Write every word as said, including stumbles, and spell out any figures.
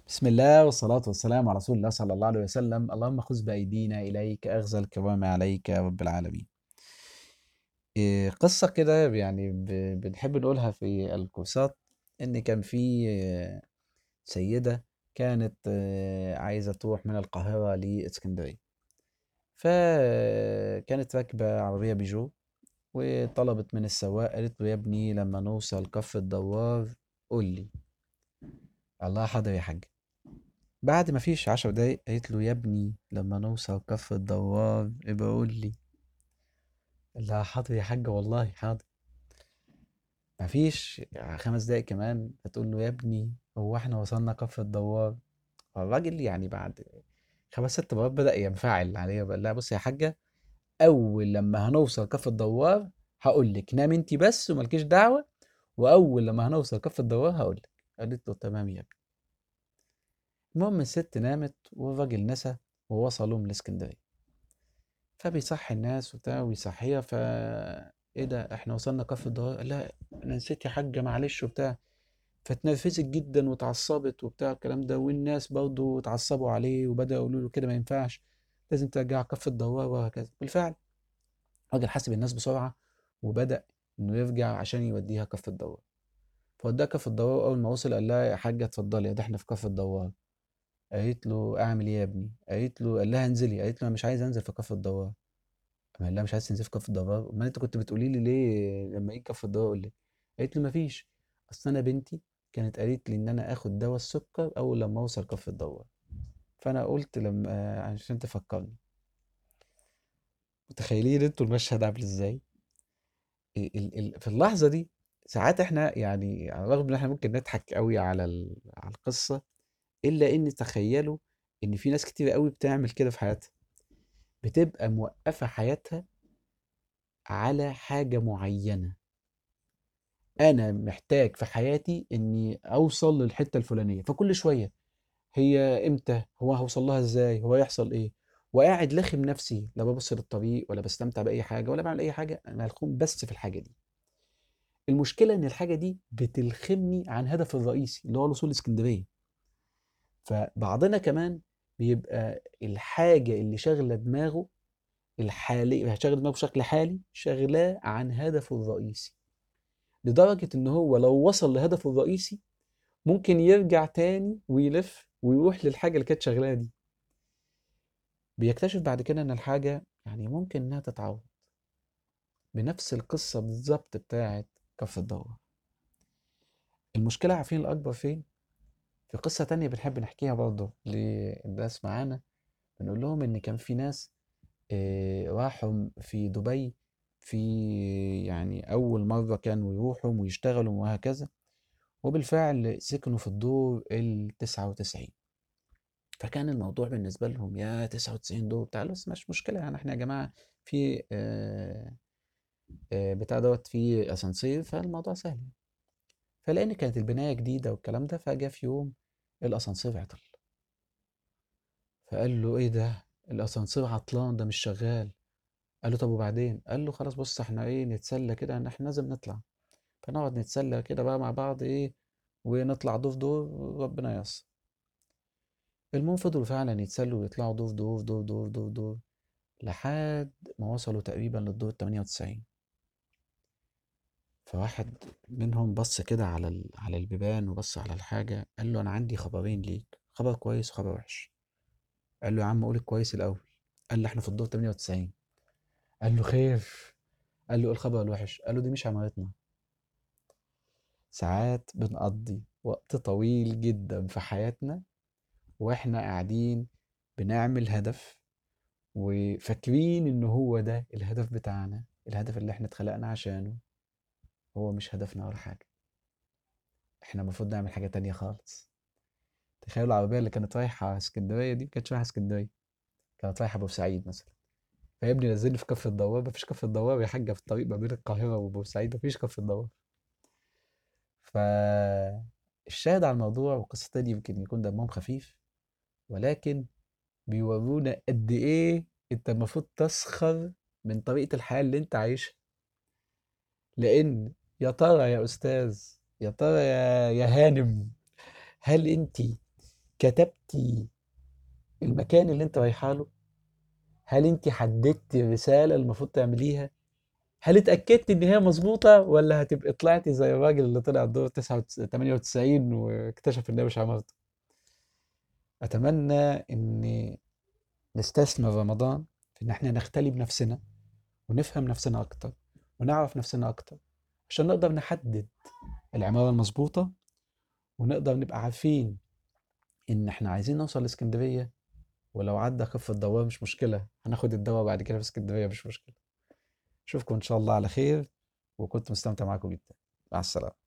بسم الله والصلاة والسلام على رسول الله صلى الله عليه وسلم. اللهم خذ بأيدينا إليك أخذ الكرام عليك يا رب العالمين. إيه، قصة كده يعني ب- بنحب نقولها في الكورسات. إن كان في آه، سيدة كانت آه، عايزة تروح من القاهرة لإسكندرية. فكانت راكبة عربية بيجو، وطلبت من السواق، قالت له: يا ابني لما نوصل كفر الدوار قول لي. الله حاضر يا حاج. بعد ما فيش عشر دقايق قالت له: يا ابني لما نوصل كفر الدوار ابقى قول لي. لا حاضر يا حاجة والله حاضر. ما فيش خمس دقايق كمان هتقول له: يا ابني هو احنا وصلنا كفر الدوار؟ فالراجل يعني بعد خمس ست مرات بدأ ينفعل عليها، بقى لها: بص يا حاجة، أول لما هنوصل كفر الدوار هقول لك نام انت بس وملكيش دعوة، وأول لما هنوصل كفر الدوار هقول لك. قالت له: تمام يا ابني. المهم الست نامت والراجل نسى، ووصلوا من الاسكندرية. فبيصحي الناس وبتاع ويصحيها، ف ايه ده احنا وصلنا كفر الدوار؟ قال لها: انا نسيت يا حاجه معلش وبتاع. فاتنرفزت جدا واتعصبت وبتاع الكلام ده، والناس برضه اتعصبوا عليه وبداوا يقولوا له: كده ما ينفعش، لازم ترجع كفر الدوار وهكذا. بالفعل الراجل حاسب الناس بسرعه، وبدا انه يرجع عشان يوديها كفر الدوار. فوداها كفر الدوار. اول ما وصل قال لها: يا حاجه اتفضلي، ده احنا في كفر الدوار. قالت له: اعمل ايه يا ابني؟ قالت له قال لها: انزلي. قالت له: انا مش عايز انزل في كفر الدوار. قام قال لها: مش عايز تنزلي في كفر الدوار؟ امال انت كنت بتقولي لي ليه لما يجي كفر الدوار قول لي؟ قالت له: مفيش، اصل انا بنتي كانت قالت لي ان انا اخد دواء السكر اول لما اوصل كفر الدوار، فانا قلت لما آه، عشان تفكرني. متخيلين انتوا المشهد عامل ازاي؟ ال- ال- ال- في اللحظه دي ساعات احنا يعني على الرغم ان احنا ممكن نضحك قوي على ال- على القصه، الا ان تخيلوا ان في ناس كتير قوي بتعمل كده في حياتها، بتبقى موقفه حياتها على حاجه معينه. انا محتاج في حياتي اني اوصل للحته الفلانيه، فكل شويه: هي امتى؟ هو هوصل لها ازاي؟ هو يحصل ايه؟ وقاعد لاخم نفسي، لا ببص للطريق ولا بستمتع باي حاجه ولا بعمل اي حاجه، انا ملخوم بس في الحاجه دي. المشكله ان الحاجه دي بتلخمني عن هدفي الرئيسي اللي هو الوصول لاسكندريه. فبعضنا كمان بيبقى الحاجه اللي شاغله دماغه الحالي، شاغله دماغه بشكل حالي، شاغلاه عن هدفه الرئيسي، لدرجه ان هو لو وصل لهدفه الرئيسي ممكن يرجع تاني ويلف ويروح للحاجة اللي كانت شغلاه دي. بيكتشف بعد كده ان الحاجة يعني ممكن انها تتعوض. بنفس القصة بالظبط بتاعت كف الدورة. المشكلة عارفين الأكبر فين؟ في قصة تانية بنحب نحكيها برضه للناس معانا. بنقول لهم إن كان في ناس آه، راحوا في دبي في يعني أول مرة كانوا يروحوا ويشتغلوا وهكذا، وبالفعل سكنوا في الدور التسعة وتسعين. فكان الموضوع بالنسبة لهم: يا تسعة وتسعين دور بتاع، بس مش مشكلة يعني احنا يا جماعة في آه، آه، بتاع دوت في اسانسير، فالموضوع سهل. فلان كانت البناية جديدة والكلام ده، فجاء في يوم الاسانسير عطل. فقال له: ايه ده؟ الاسانسير عطلان، ده مش شغال. قال له: طب وبعدين؟ قال له: خلاص بص احنا ايه نتسلى كده، ان احنا لازم نطلع، فنقعد نتسلى كده بقى مع بعض ايه، ونطلع دور دور ربنا ييسر. المهم فضلوا فعلا يتسلوا ويطلعوا دور دور دور دور دور دور لحد ما وصلوا تقريبا للدور التمانية وتسعين. فواحد منهم بص كده على ال... على البيبان وبص على الحاجة، قال له: أنا عندي خبرين ليك، خبر كويس وخبر وحش. قال له: يا عم قول الكويس الأول. قال له: إحنا في الدور تمانية وتسعين. قال له: خير. قال له: إيه الخبر الوحش؟ قال له: دي مش عمارتنا. ساعات بنقضي وقت طويل جدا في حياتنا وإحنا قاعدين بنعمل هدف، وفاكرين إن هو ده الهدف بتاعنا، الهدف اللي إحنا اتخلقنا عشانه. هو مش هدفنا ولا حاجة، احنا المفروض نعمل حاجة تانية خالص. تخيلوا العربية اللي كانت رايحة اسكندرية دي ما كانتش رايحة اسكندرية، كانت رايحة بورسعيد مثلا. فيا ابني نزلني في كفر الدوار. مفيش كفر الدوار يا حاجة، في الطريق ما بين القاهرة وبورسعيد مفيش كفر الدوار. فالشاهد على الموضوع، وقصة تانية يمكن يكون دمهم خفيف، ولكن بيورونا قد ايه انت المفروض تسخر من طريقة الحياة اللي انت عايشها. لان يا ترى يا استاذ، يا ترى يا يا هانم، هل انت كتبتي المكان اللي انت رايحه له؟ هل انت حددتي الرسالة اللي المفروض تعمليها؟ هل اتأكدتي ان هي مظبوطة، ولا هتبقي طلعتي زي الراجل اللي طلع الدور تسعة تمانية وتسعين واكتشف ان هي مش عمارته؟ اتمنى ان نستثمر رمضان في ان احنا نختلي بنفسنا، ونفهم نفسنا اكتر، ونعرف نفسنا اكتر، عشان نقدر نحدد العمارة المظبوطة، ونقدر نبقى عارفين ان احنا عايزين نوصل لاسكندرية، ولو عدى خف الدوار مش مشكلة، هناخد الدواء بعد كده في اسكندرية مش مشكلة. اشوفكم ان شاء الله على خير، وكنت مستمتع معاكم جدا. مع السلامة.